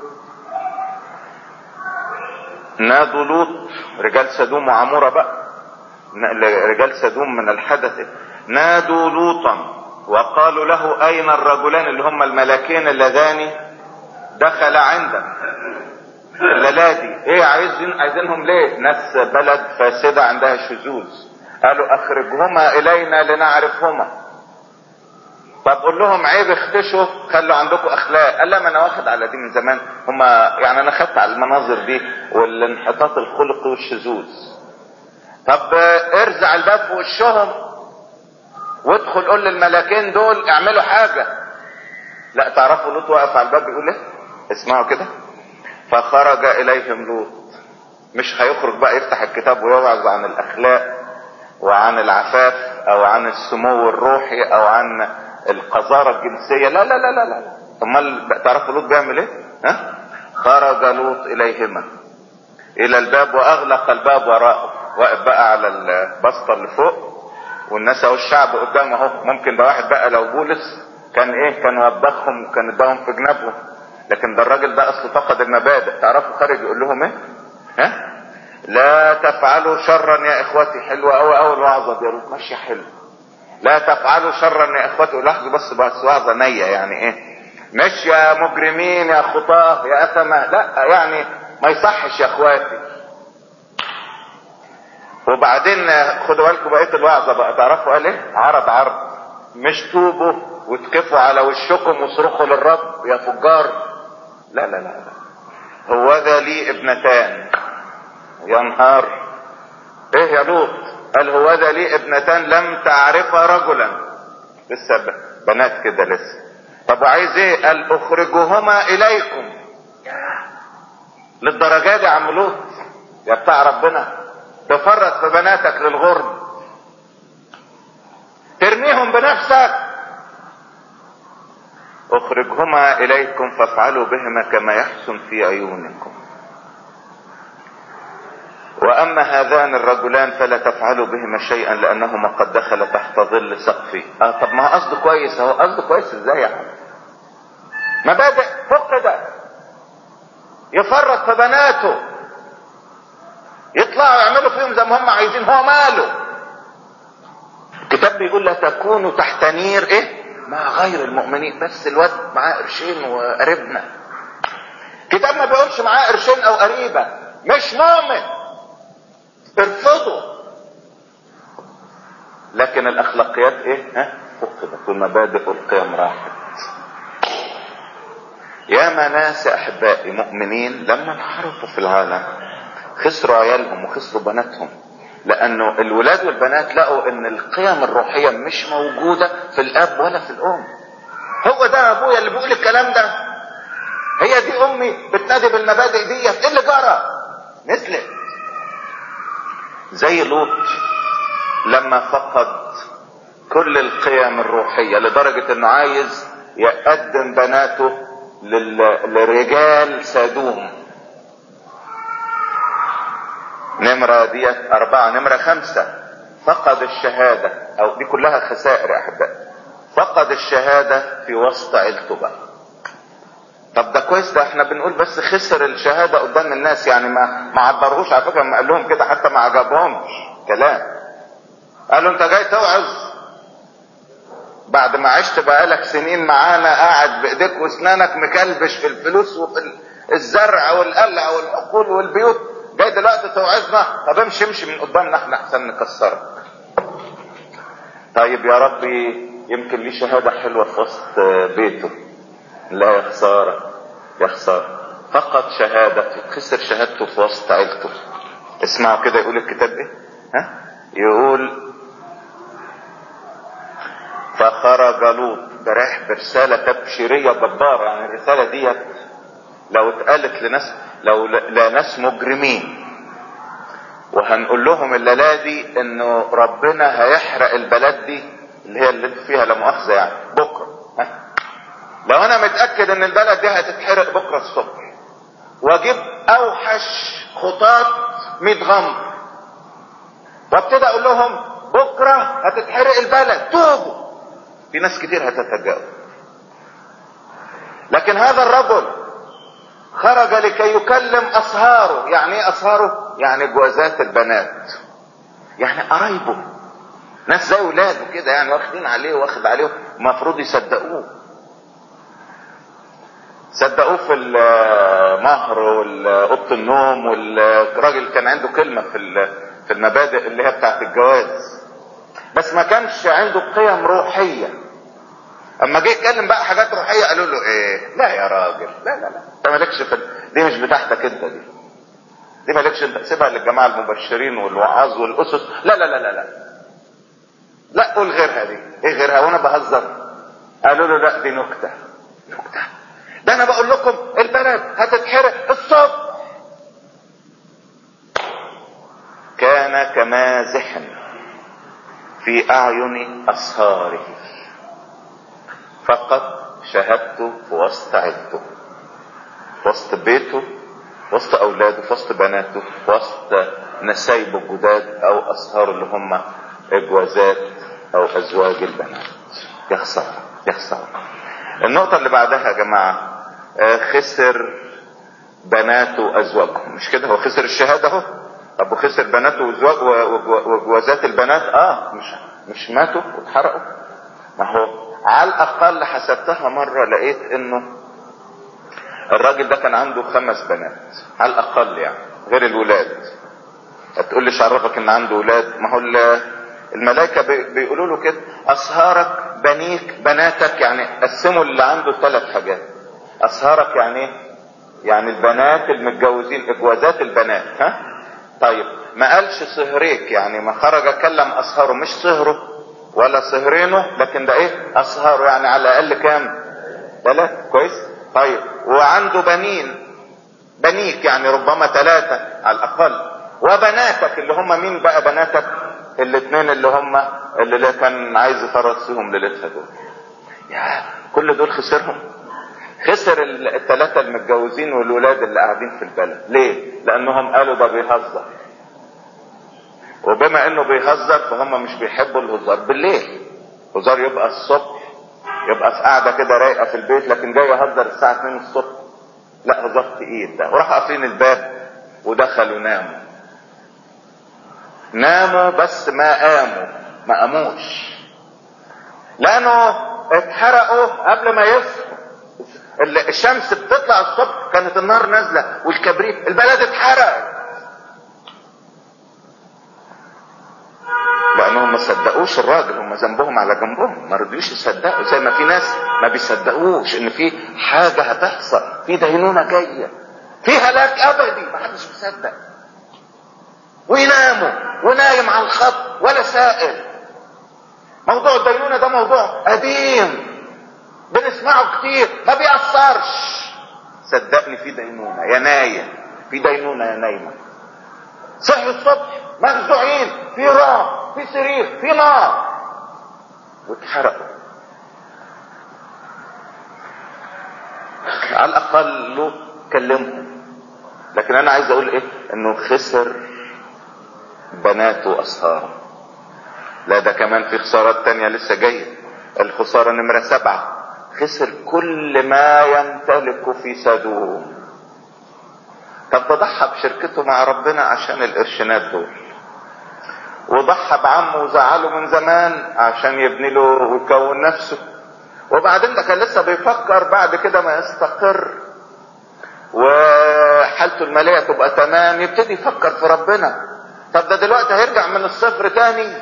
نادوا لوط رجال سدوم وعمورة بقى، رجال سدوم من الحدث، نادوا لوطا وقالوا له اين الرجلان اللي هم الملاكين اللذان دخل عندك الليلادي. ايه عايزين عايزينهم ليه؟ ناس بلد فاسدة عندها شذوذ. قالوا اخرجهما الينا لنعرفهما. طب قول لهم عيب اختشوا خلوا عندكم اخلاق. قال لا ما انا واخد على دي من زمان، هما يعني انا خدت على المناظر دي والانحطاط الخلقي والشذوذ. طب ارزع الباب في وشهم وادخل قول للملاكين دول اعملوا حاجة. لا تعرفوا لوط واقف على الباب بيقول ايه؟ اسمعوا كده. فخرج اليهم لوط. مش هيخرج بقى يفتح الكتاب ويوعظ عن الاخلاق وعن العفاف او عن السمو الروحي او عن القذارة الجنسية، لا لا لا لا لا. امال تعرفوا لوط بيعمل ايه؟ ها؟ خرج لوط اليهما الى الباب واغلق الباب وراءه. واقف بقى على البسطة اللي فوق والناس اهو الشعب قدامه اهو. ممكن ده واحد بقى لو بولس كان ايه كان وبخهم وكان اداهم في جنابهم، لكن ده الراجل ده اصله فقد المبادئ. تعرفوا خارج يقول لهم ايه؟ ها؟ لا تفعلوا شرا يا اخوتي. حلوة اوي اول وعظة دي ماشية حلو. لا تفعلوا شرا يا اخوتي. لاحظوا بس بس وعظة نية يعني ايه؟ مش يا مجرمين يا خطاه يا اثمة، لا يعني ما يصحش يا اخواتي. وبعدين خدوا بالكم بقية الوعظة بقى. تعرفوا قال ايه؟ عرض عرض. مش توبوا وتكفوا على وشكم وصرخوا للرب يا فجار. لا لا لا لا. هو ذا لي ابنتان. يا نهار ايه يا لوط؟ قال هو ذا لي ابنتان لم تعرف رجلا. لسه بنات كده لسه. طب وعايز ايه؟ قال اخرجوهما اليكم. للدرجة دي يا عم لوط يا بتاع ربنا تفرط في بناتك للغرب، ترميهم بنفسك. اخرجهما اليكم فافعلوا بهما كما يحسن في عيونكم، واما هذان الرجلان فلا تفعلوا بهما شيئا لانهما قد دخل تحت ظل سقفي. اه طب ما هو قصده كويس اهو. قصده كويس ازاي يا عم؟ مبادئ فقدة. يفرط في بناته يطلعوا يعملوا فيهم زي ما هم عايزين. هو ماله؟ الكتاب بيقول لا تكونوا تحت نير ايه مع غير المؤمنين. بس الواد معاه قرشين وقريبنا. الكتاب ما بيقولش معاه قرشين او قريبة مش مؤمن ارفضه. لكن الاخلاقيات ايه؟ ها فقدت والمبادئ والقيم راحت. يا ناس احبائي مؤمنين لما انحرفوا في العالم خسروا عيالهم وخسروا بناتهم، لانه الولاد والبنات لقوا ان القيم الروحية مش موجودة في الاب ولا في الام. هو ده ابويا اللي بيقول الكلام ده، هي دي امي بتنادي بالمبادئ دي. ايه اللي جرى؟ نزلت زي لوط لما فقد كل القيم الروحية لدرجة انه عايز يقدم بناته للرجال سادوم. نمرة ديت اربعة. نمرة خمسة فقد الشهادة، او دي كلها خسائر يا احبائي. فقد الشهادة في وسط عيلته بقى. طب ده كويس، ده احنا بنقول بس خسر الشهادة قدام الناس، يعني ما ما عبرهوش على فكرة، ما قال لهم كده حتى، ما عجبهمش كلام. قالوا انت جاي توعظ بعد ما عشت بقالك سنين معانا، قاعد بايديك واسنانك مكلبش في الفلوس وفي الزرع والقلع والحقول والبيوت، جاي دلوقتي توعظنا؟ طب امشي امشي من قدامنا احنا احسن نكسرك. طيب يا ربي يمكن ليه شهادة حلوة في وسط بيته. لا يا خسارة يا خسارة، فقد شهادته، خسر شهادته في وسط عيلته. اسمعوا كده يقول الكتاب ايه، ها يقول فخرج لوط. ده رايح برسالة تبشيرية جبارة. يعني الرسالة دي لو اتقالت لناس، لو لناس مجرمين، وهنقول لهم الليلة دي انه ربنا هيحرق البلد دي اللي هي اللي فيها لا مؤاخذة يعني بكرة، ها؟ لو انا متأكد ان البلد دي هتتحرق بكرة الصبح، واجيب اوحش خطاط مية غمر وابتدى اقول لهم بكرة هتتحرق البلد، توبوا، في ناس كتير هتتجاوب. لكن هذا الرجل خرج لكي يكلم اصهاره. يعني ايه اصهاره؟ يعني جوازات البنات، يعني قرايبه، ناس زي ولاده كده، يعني واخدين عليه واخد عليه، المفروض يصدقوه. صدقوه في المهر واوضه النوم، والراجل كان عنده كلمه في في المبادئ اللي هي بتاعت الجواز، بس ما كانش عنده قيم روحيه. اما جه يتكلم بقى حاجات روحيه قالوا له ايه؟ لا يا راجل، لا لا لا انت مالكش في دي، مش بتاعتك انت، دي دي مالكش انت، سيبها للجماعه المبشرين والوعاظ والاسس. لا لا لا لا لا لا قول غيرها. دي ايه غيرها وانا بهزر؟ قالوا له لا دي نكته، نكته، ده انا بقول لكم البلد هتتحرق الصبح. كان كمازح في اعين اصهاره، فقد شهادته في وسط عيلته، في وسط بيته، في وسط اولاده، في وسط بناته، في وسط نسايبه الجداد او اصهاره اللي هم جوازات او ازواج البنات. يا خساره يا خساره. النقطه اللي بعدها يا جماعه، خسر بناته وازواجهم. مش كده؟ هو خسر الشهاده اهو، طب وخسر بناته وزواج وجوازات البنات؟ اه مش مش ماتوا واتحرقوا. ما هو على الاقل حسبتها مره لقيت انه الراجل ده كان عنده خمس بنات على الاقل، يعني غير الولاد. هتقول لي عرفك ان عنده ولاد؟ ما هو الملائكه بيقولوا له كده اصهارك بنيك بناتك، يعني قسموا اللي عنده ثلاث حاجات. اصهارك يعني ايه؟ يعني البنات المتجوزين، اجوازات البنات، ها؟ طيب ما قالش صهريك، يعني ما خرج كلم اصهاره، مش صهره ولا صهرينه، لكن ده ايه؟ اصهاره، يعني على الاقل كام؟ ثلاث. كويس. طيب وعنده بنين، بنيك يعني ربما ثلاثة على الاقل، وبناتك اللي هم مين بقى بناتك؟ الاثنين اللي هم اللي كان عايز يفرط فيهم ليلتها دول. يا كل دول خسرهم. خسر الثلاثة المتجوزين والولاد اللي قاعدين في البلد. ليه؟ لانهم قالوا ده بيهزر، وبما انه بيهزر فهم مش بيحبوا الهزار بالليل. هزار يبقى الصبح، يبقى في قاعدة كده رايقة في البيت، لكن جاي يهزر الساعة اتنين الصبح، لا هزار تقيل ده. وراحوا قافلين الباب ودخلوا ناموا. ناموا بس ما قاموا، ما قاموش، لانه اتحرقوا قبل ما يصحوا. الشمس بتطلع الصبح، كانت النار نازلة والكبريت، البلد اتحرقت. لانهم ما صدقوش الراجل، هم ذنبهم على جنبهم، ما رضيوش يصدقوا. زي ما في ناس ما بيصدقوش ان في حاجة هتحصل، في دينونة جاية، في هلاك ابدي، ما حدش بيصدق، ويناموا ونايم على الخط ولا سائل. موضوع الدينونة ده موضوع قديم بنسمعه كتير، ما بيأثرش. صدقني في دينونة يا نايم، في دينونة يا نايمة. صحي الصبح مفزوعين، في رعب، في صريخ، في نار، واتحرقوا. على الاقل له كلمهم. لكن انا عايز اقول ايه؟ انه خسر بناته أسهار. لا ده كمان في خسارات تانية لسه جاية. الخسارة نمرة سبعة، خسر كل ما يمتلك في سدوم. طب ده ضحى بشركته مع ربنا عشان القرشينات دول، وضحى بعمه وزعله من زمان عشان يبني له ويكون نفسه، وبعدين ده كان لسه بيفكر بعد كده ما يستقر وحالته المالية تبقى تمام يبتدي يفكر في ربنا. طب ده دلوقتي هيرجع من الصفر تاني.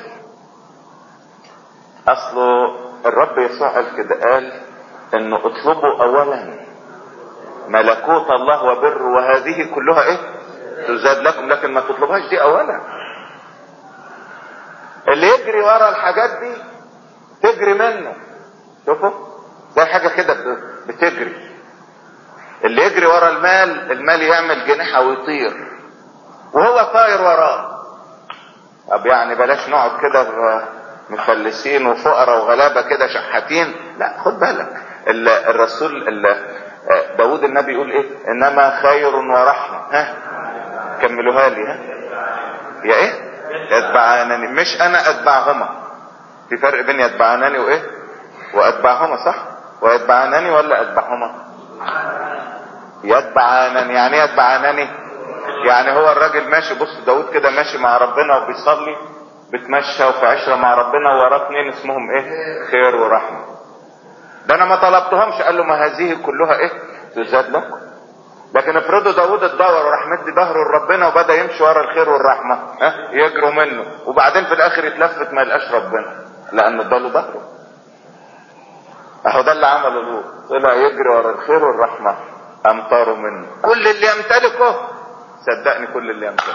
اصله الرب يسوع قال كده، قال انه اطلبوا اولا ملكوت الله وبر وهذه كلها ايه تزاد لكم، لكن ما تطلبهاش دي اولا. اللي يجري ورا الحاجات دي تجري منه. شوفوا زي حاجة كده بتجري. اللي يجري ورا المال، المال يعمل جناحه ويطير وهو طاير وراه. طب يعني بلاش نقعد كده مفلسين وفقراء وغلابة كده شحاتين. لا خد بالك، الرسول داود النبي يقول ايه؟ انما خير ورحمة. ها كملوها لي. ها يا ايه؟ يتبعانني، مش انا اتبعهما. في فرق بين يتبعانني وايه واتبعهما، صح؟ ويتبعانني ولا اتبعهما؟ يتبعانني. يعني ايه يتبعانني؟ يعني هو الراجل ماشي، بص داود كده ماشي مع ربنا وبيصلي، بتمشى وفي عشرة مع ربنا ووراه اتنين اسمهم ايه؟ خير ورحمة. ده انا ما طلبتهمش. قال له ما هذه كلها ايه تزاد لكم. لكن افرضوا داود اتدور وراح مدي ظهره لربنا وبدا يمشي ورا الخير والرحمة، ها يجروا منه، وبعدين في الاخر يتلفت ما يلقاش ربنا لانه اداله ظهره. اهو ده اللي عمله لوط، طلع يجري ورا الخير والرحمة امطاروا منه. كل اللي يمتلكه، صدقني كل اللي يمتلكه،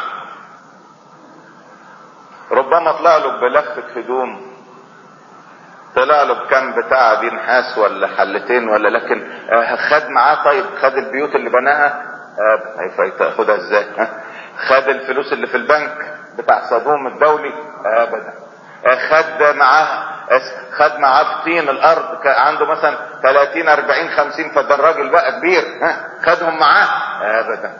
ربما طلع له بلفة هدوم، طلع له بكم بتاع دي نحاس ولا حلتين ولا، لكن خد معاه. طيب خد البيوت اللي بناها، هياخدها ازاي؟ خد الفلوس اللي في البنك بتاع صدوم الدولي؟ ابدا. خد معاه خد معاه طين الارض، عنده مثلا ثلاثين أربعين خمسين، فده الراجل بقى كبير، ها خدهم معاه؟ ابدا.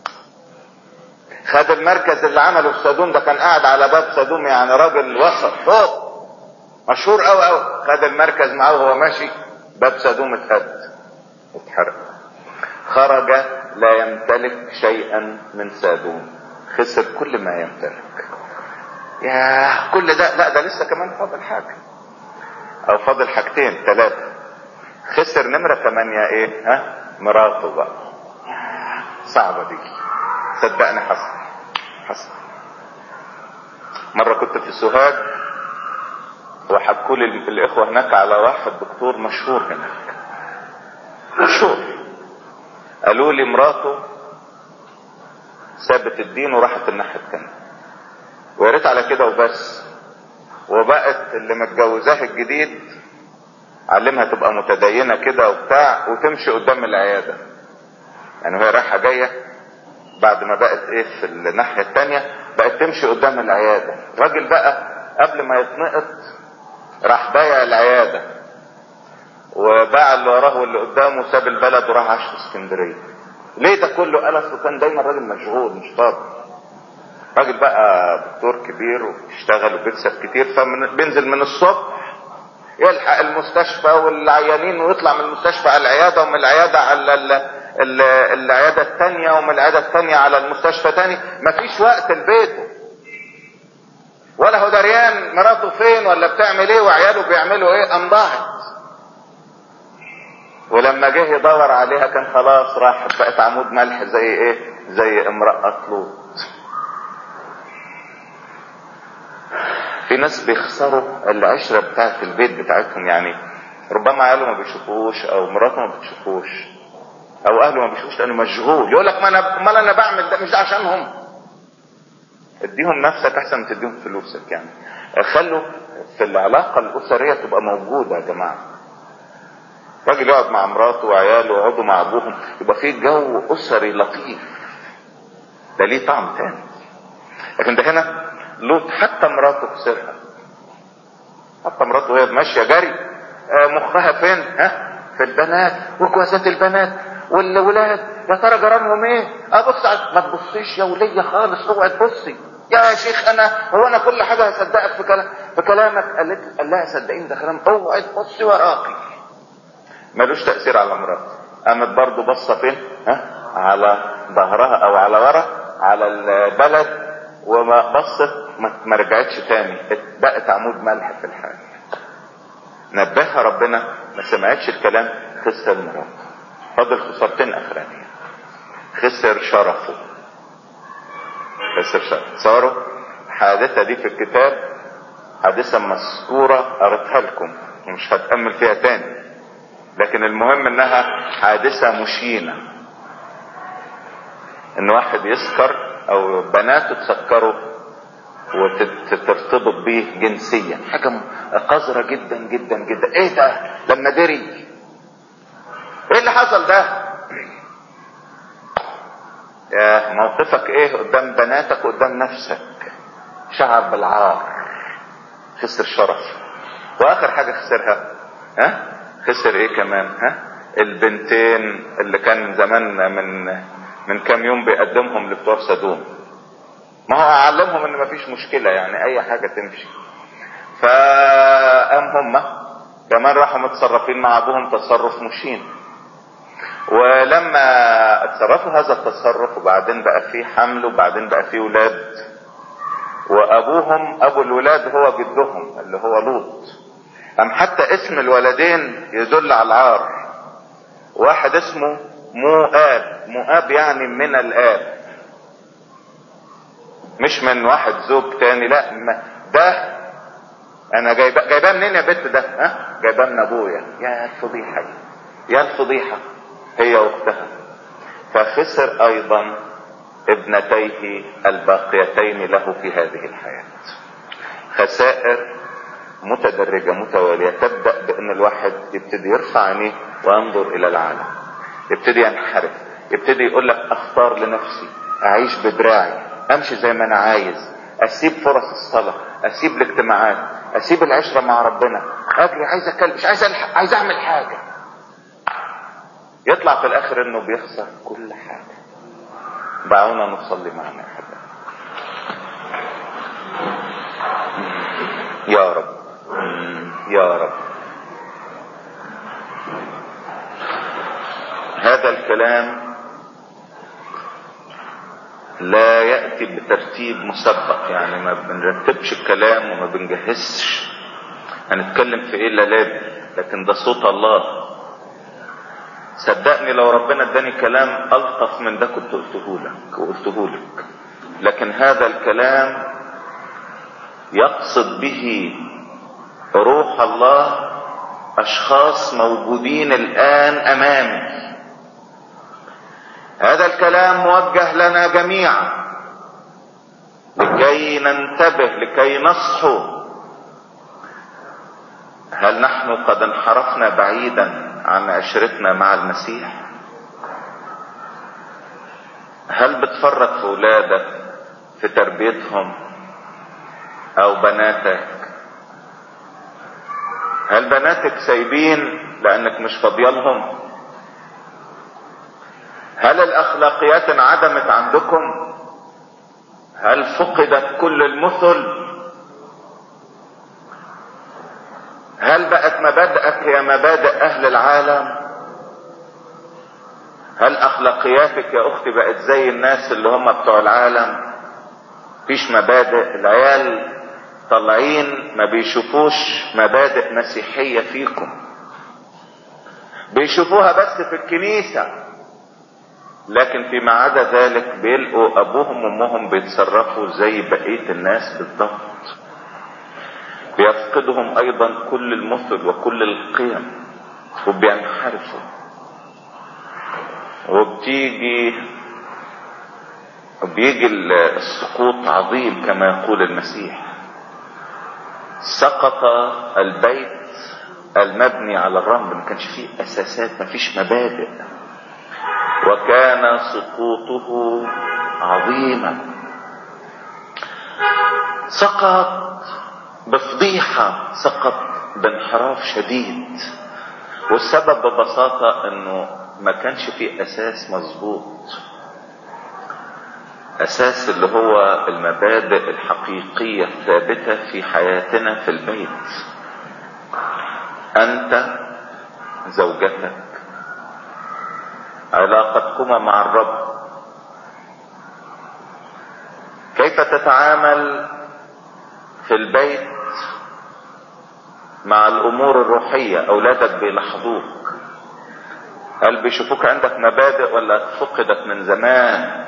خد المركز اللي عمله في سدوم، ده كان قاعد على باب سدوم، يعني راجل وسط فوق مشهور قوي قوي، خد المركز معاه وهو ماشي باب سدوم اتهد اتحرق. خرج لا يمتلك شيئا من سدوم، خسر كل ما يمتلك. يا كل ده، لا ده لسه كمان فاضل حاجة او فاضل حاجتين ثلاثة. خسر نمرة ثمانية ايه؟ ها مراته بقى. صعبة دي، صدقني حصل حصل. مرة كنت في سوهاج وحكوا لي الاخوة هناك على واحد دكتور مشهور هناك، مشهور. قالوا لي مراته سابت الدين وراحت الناحية التانية، ويا ريت على كده وبس، وبقت اللي متجوزاه الجديد علمها تبقى متدينة كده وبتاع وتمشي قدام العيادة. يعني وهي رايحة جاية بعد ما بقت ايه في الناحية التانية، بقت تمشي قدام العيادة. الراجل بقى قبل ما يتنقط راح بايع العيادة وباع اللي وراه واللي قدامه، ساب البلد وراح عاش في اسكندرية. ليه ده كله؟ قال اصله كان دايما راجل مشغول مش فاضي. راجل بقى دكتور كبير وبيشتغل وبيكسب كتير، فبينزل من الصبح يلحق المستشفى والعيانين ويطلع من المستشفى على العيادة، ومن العيادة على ال ال العيادة التانية، ومن العيادة التانية على المستشفى تاني. مفيش وقت لبيته، ولا هو دريان مراته فين ولا بتعمل ايه وعياله بيعملوا ايه. قام ضاعت، ولما جه يدور عليها كان خلاص راحت، بقت عمود ملح زي ايه؟ زي امرأة لوط. في ناس بيخسروا العشرة بتاعت البيت بتاعتهم، يعني ربما عياله ما بيشوفوش او مراته ما بتشوفوش او اهله ما بيشوفوش لانه مشغول. يقول لك ما انا امال انا بعمل ده مش ده عشانهم. اديهم نفسك احسن ما تديهم فلوسك. يعني خلوا في العلاقة الاسرية تبقى موجودة يا جماعة. راجل يقعد مع مراته وعياله ويقعدوا مع ابوهم، يبقى فيه جو اسري لطيف، ده ليه طعم تاني. لكن ده هنا لوط حتى مراته خسرها، حتى مراته وهي ماشيه جري مخها فين؟ ها في البنات وكواسات البنات والولاد. يا ترى جرانهم ايه؟ ابص على، ما تبصيش يا وليه خالص، اوعي تبصي. يا شيخ انا هو انا كل حاجة هصدقك في كلام في كلامك؟ قالت قال لها صدقيني ده كلام، اوعي تبصي وراكي. ملوش تأثير على مراته. قامت برضه بصة فين؟ ها؟ على ظهرها او على ورا على البلد، وما بصت ما رجعتش تاني، بقت عمود ملح في الحال. نبهها ربنا ما سمعتش الكلام، خسر مراته. فضل خسارتين اخرانية، خسر شرفه. خسر شرفه. صاروا الحادثة دي في الكتاب حادثة مذكورة قريتها لكم ومش هتأمل فيها تاني، لكن المهم انها حادثة مشينة، ان واحد يسكر او بناته تسكره وترتبط بيه جنسيا، حاجة قذرة جدا جدا جدا. ايه ده لما دري؟ ايه اللي حصل ده؟ يا موقفك ايه قدام بناتك وقدام نفسك؟ شعر بالعار، خسر شرف. واخر حاجة خسرها ها خسر ايه كمان؟ ها البنتين اللي كان زمان من من كام يوم بيقدمهم لبتوع سدوم. ما هو اعلمهم ان مفيش مشكلة، يعني اي حاجة تمشي. فقام هم كمان راحوا متصرفين مع ابوهم تصرف مشين، ولما اتصرفوا هذا التصرف وبعدين بقى فيه حمل وبعدين بقى فيه ولاد، وابوهم ابو الولاد هو جدهم اللي هو لوط، ام حتى اسم الولدين يدل على العار. واحد اسمه موآب، موآب يعني من الآب، مش من واحد زوج تاني، لا ده انا جايباه جايباه منين يا بنت ده؟ ها جايباه من ابويا. يا الفضيحه يا الفضيحه هي واختها. فخسر ايضا ابنتيه الباقيتين له في هذه الحياه. خسائر متدرجه متواليه، تبدا بان الواحد يبتدي يرفع عينيه وينظر الى العالم، يبتدي ينحرف، يبتدي يقول لك اختار لنفسي، اعيش بدراعي، امشي زي ما انا عايز، اسيب فرص الصلاة، اسيب الاجتماعات، اسيب العشرة مع ربنا، اجري عايز اتكلم، مش عايز ألحق. عايز اعمل حاجة. يطلع في الاخر انه بيخسر كل حاجة. دعونا نصلي معنا يا حبيبي. يا رب يا رب، هذا الكلام لا يأتي بترتيب مسبق، يعني ما بنرتبش الكلام وما بنجهزش هنتكلم في ايه الليلة، لكن ده صوت الله. صدقني لو ربنا اداني كلام ألطف من ده كنت قلته لك وقلته لك، لكن هذا الكلام يقصد به روح الله أشخاص موجودين الآن أمامي. هذا الكلام موجه لنا جميعا لكي ننتبه، لكي نصحو. هل نحن قد انحرفنا بعيدا عن عشرتنا مع المسيح؟ هل بتفرط في اولادك في تربيتهم او بناتك؟ هل بناتك سايبين لانك مش فاضيالهم؟ هل الاخلاقيات انعدمت عندكم؟ هل فقدت كل المثل؟ هل بقت مبادئك هي مبادئ اهل العالم؟ هل اخلاقياتك يا اختي بقت زي الناس اللي هم بتوع العالم؟ فيش مبادئ. العيال طالعين ما بيشوفوش مبادئ مسيحية فيكم، بيشوفوها بس في الكنيسة، لكن فيما عدا ذلك بيلقوا ابوهم وامهم بيتصرفوا زي بقية الناس بالضبط. بيفقدهم ايضا كل المثل وكل القيم وبينحرفوا، وبتيجي وبيجي السقوط عظيم كما يقول المسيح. سقط البيت المبني على الرمل، ما كانش فيه اساسات، ما فيش مبادئ، وكان سقوطه عظيما. سقط بفضيحة، سقط بانحراف شديد، والسبب ببساطة انه ما كانش فيه اساس مظبوط. اساس اللي هو المبادئ الحقيقية الثابتة في حياتنا في البيت. انت، زوجتك، علاقتكما مع الرب، كيف تتعامل في البيت مع الامور الروحية. اولادك بيلاحظوك، هل بيشوفوك عندك مبادئ ولا فقدت من زمان؟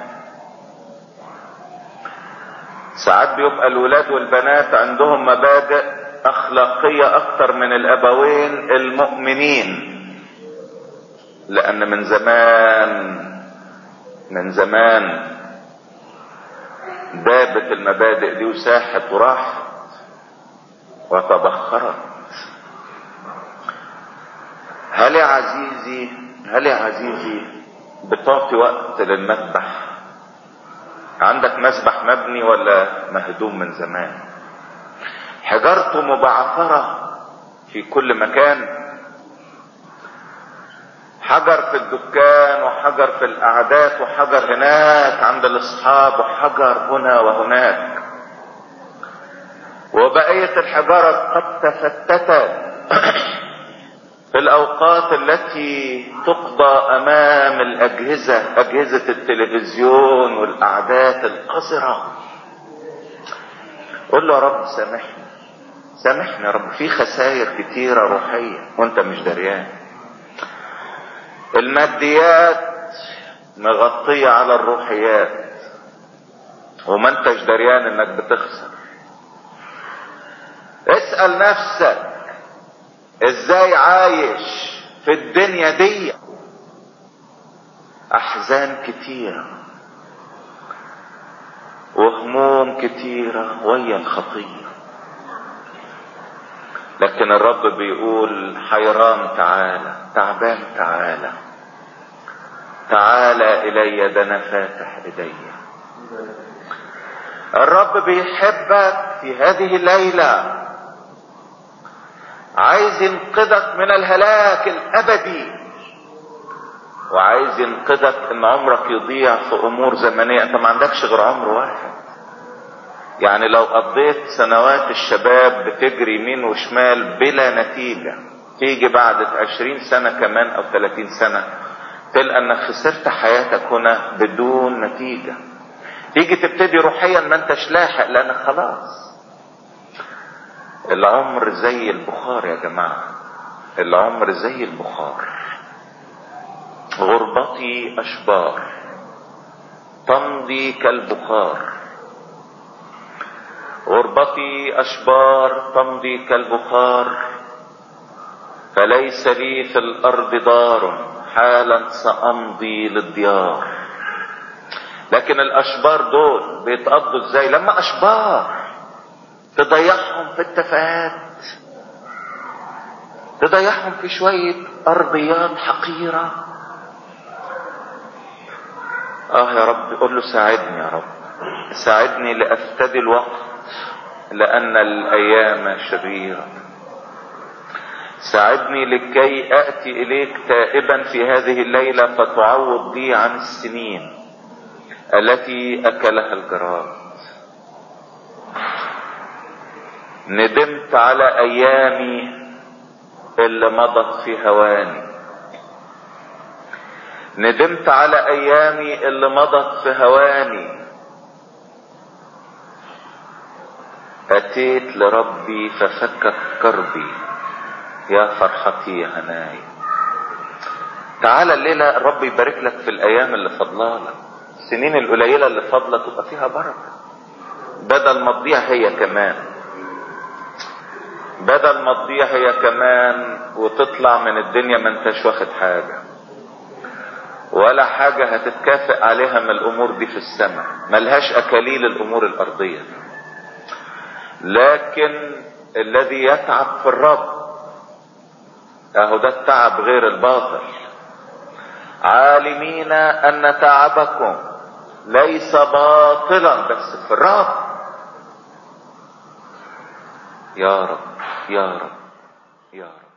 ساعات بيبقى الولاد والبنات عندهم مبادئ اخلاقية اكتر من الابوين المؤمنين، لان من زمان من زمان دابت المبادئ دي وساحت وراحت وتبخرت. هل يا عزيزي هل يا عزيزي بتعطي وقت للمسبح؟ عندك مسبح مبني ولا مهدوم من زمان؟ حجارته مبعثرة في كل مكان، حجر في الدكان وحجر في القعدات وحجر هناك عند الاصحاب وحجر هنا وهناك، وبقية الحجارة قد تفتتت في الاوقات التي تقضى امام الاجهزة، اجهزة التلفزيون والقعدات القذرة. قل له يا رب سامحني سامحني يا رب، في خسائر كتيرة روحية وانت مش دريان. الماديات مغطية على الروحيات وما انتش دريان انك بتخسر. اسأل نفسك ازاي عايش في الدنيا دي؟ احزان كتيرة وهموم كتيرة ويا الخطية، لكن الرب بيقول حيران تعالى، تعبان تعالى، تعالى الي، ده انا فاتح ايدي. الرب بيحبك في هذه الليلة، عايز ينقذك من الهلاك الابدي، وعايز ينقذك ان عمرك يضيع في امور زمنية. انت ما عندكش غير عمر واحد، يعني لو قضيت سنوات الشباب بتجري يمين وشمال بلا نتيجة، تيجي بعد عشرين سنة كمان او ثلاثين سنة تلقى انك خسرت حياتك هنا بدون نتيجة. تيجي تبتدي روحيا ما انتش لاحق، لانك خلاص. العمر زي البخار يا جماعة، العمر زي البخار. غربتي اشبار تمضي كالبخار، غربتي اشبار تمضي كالبخار، فليس لي في الارض دار، حالا سامضي للديار. لكن الاشبار دول بيتقضوا ازاي؟ لما اشبار تضيعهم في التفاهات، تضيعهم في شوية ارضيات حقيرة. اه يا رب، قل له ساعدني يا رب، ساعدني لافتدي الوقت لان الايام شريرة. ساعدني لكي اتي اليك تائبا في هذه الليلة فتعوض لي عن السنين التي اكلها الجراد. ندمت على ايامي اللي مضت في هواني، ندمت على ايامي اللي مضت في هواني. اتيت لربي ففكك كربي، يا فرحتي يا هناي. تعالى الليلة الرب يبارك لك في الايام اللي فضلالك، السنين القليلة اللي فضلة تبقى فيها بركة، بدل ما تضيع هي كمان، بدل ما تضيع هي كمان وتطلع من الدنيا ما انتش واخد حاجة ولا حاجة هتتكافئ عليها من الامور دي في السماء. ملهاش اكاليل الامور الارضية، لكن الذي يتعب في الرب اهو ده التعب غير الباطل. عالمين ان تعبكم ليس باطلا بس في الرب. يا رب يا رب يا رب.